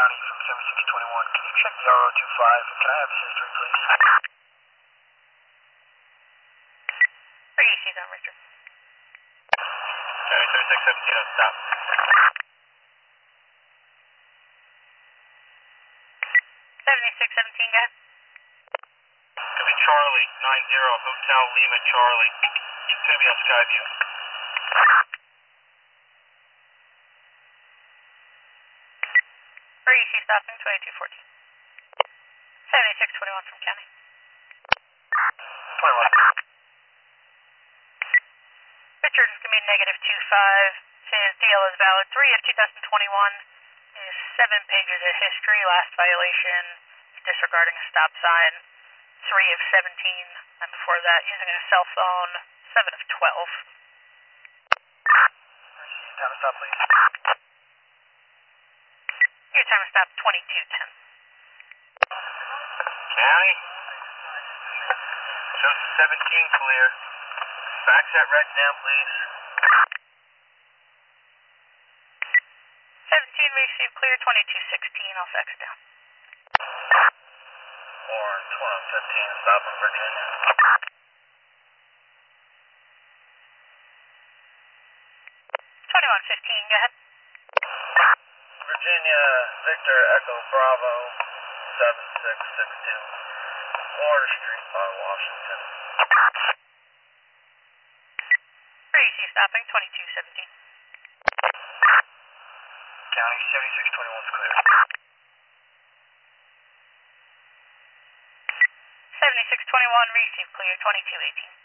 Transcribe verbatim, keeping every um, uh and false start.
County from seventy-six twenty-one. Can you check the R O two five? Can I have his history, please? Where you see that, Richard? County seventy-six seventeen on stop. seventy-six seventeen, go ahead. Could be Charlie, nine zero, Hotel Lima Charlie. It's going to be on Skyview. Where you see stopping, twenty-two fourteen. seventy-six twenty-one from County. twenty-one. Richard is going to be negative two five. His D L is valid. three of two thousand twenty-one. Is seven pages of history. Last violation, disregarding a stop sign. three of seventeen. And before that, using a cell phone. seven of twelve. Time to stop, please. Your time to stop, twenty-two ten. County? Shows seventeen clear. Fax that red down, please. seventeen received clear, twenty-two sixteen. I'll fax it down. Orange, one fifteen, stop in Virginia. twenty-one fifteen, go ahead. Virginia, Victor, Echo, Bravo, seven six six two. Warner Street, Bar, Washington. Where you see stopping, twenty-two seventeen. County seventy-six twenty-one is clear. seventy-six twenty-one, received clear, twenty-two eighteen.